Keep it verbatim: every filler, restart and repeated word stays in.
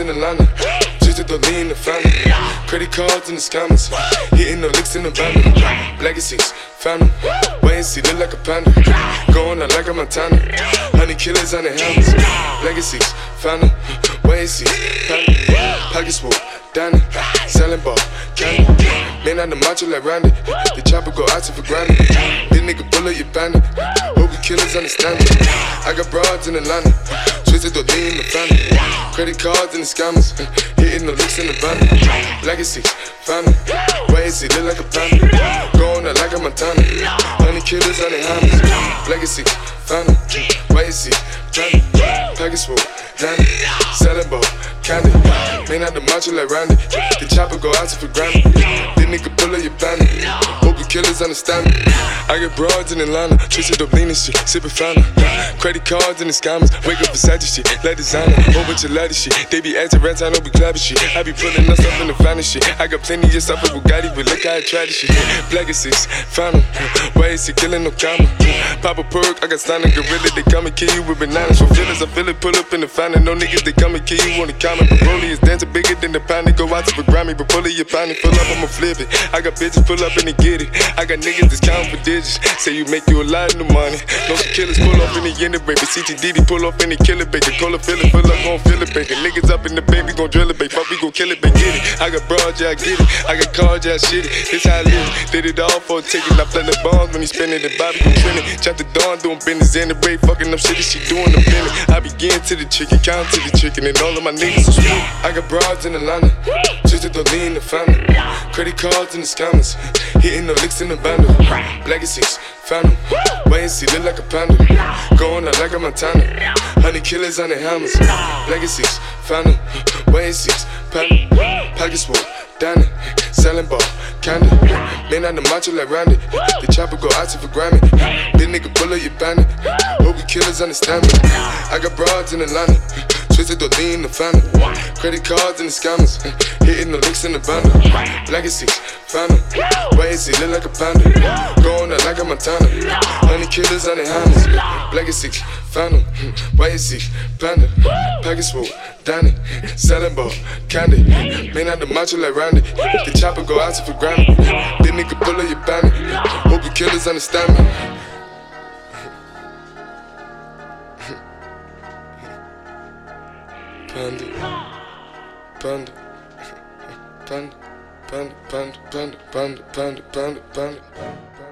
in Atlanta, twisted the lean, the family. Credit cards in the scammers, hitting the licks in the van. Legacies, found them, wait and see, look like a panda. Going out like a Montana, honey killers on the helmets. Legacies, found them, wait and see, panda. Pockets full, Danny, selling ball, candy. Man on the macho like Randy, the chopper go out to for granted. This nigga bullet, you bandit. Hope you killers understand it. I got broads in Atlanta, twisted the lean in the family. Credit cards and the scammers, hitting the licks in the van. Legacy, family, wait and see, look like a panda. Going out like a Montana, honey killers on the hammers. Legacy, family, wait and see, panda. Package full, Danny, selling ball, candy. Man out the macho like Randy, the chopper go out to for granted. This nigga bullet, you bandit. Hope you killers understand me. I got broads in Atlanta, twisted up lean and shit, sippin' fountain. Credit cards and the scammers, wake up beside your shit, like designer, whole bunch of lattice shit. They be acting rats, I don't be clapping shit. I be pulling us up in the finest shit. I got plenty of stuff with Bugatti, but look how I try this shit. Black is six, found 'em, why is he killing no comma? Pop a perk, I got signed a gorilla, they come and kill you with bananas. For feelings, I feel it, pull up in the fountain. No niggas, they come and kill you on the comment. But Broly is dancing bigger than the pound. They go out to the Grammy, but pull it, your pound, full up, I'ma flip it. I got bitches pull up and they get it. I got niggas that's counting for digits. Say you make you a lot of money. No some killers pull up in the end of baby. C T D D pull up in the killer baby. Cola fill it, fill up, gon' fill it baby. Niggas up in the baby, gon' drill it baby. Fuck, we gon' kill it baby, get it. I got broads, yeah, I get it. I got cars, yeah, I shit it. This how I live. Did it all for a ticket. I play the bombs when he spinning the Bobby gon' trend it. Chop the dawn, doing business in the break. Fucking up shit, she doing the minute. I begin to the chicken, count to the chicken, and all of my niggas are split. I got broads in Atlanta, twisted the lean, the family. Credit cards and the scammers, hitting the licks in the bundle. Legacies, found 'em, wait and see, look like a panda. Going out like a Montana, honey killers on the hammers. Legacies, found 'em, wait and see, panda. Pockets full, Danny, selling ball, candy. Man on the macho like Randy, the chopper go out to for Grammy. This nigga bullet, you bandit. Hope you killers understand me. I got broads in Atlanta, twisted the lean, the family. Credit cards and the scammers, hitting the licks in the bundle. Legacies, found 'em, wait and see, look like a panda. Going out like a Montana, honey killers on the hammers. Legacies, found 'em, wait and see, panda. Package full, Danny, selling ball, candy. Man out the macho like Randy, the chopper go out to for Grammy. This nigga bullet, you bandit. Hope you killers understand me. Panda, panda, panda, panda, panda, panda, panda, panda, panda, panda, panda.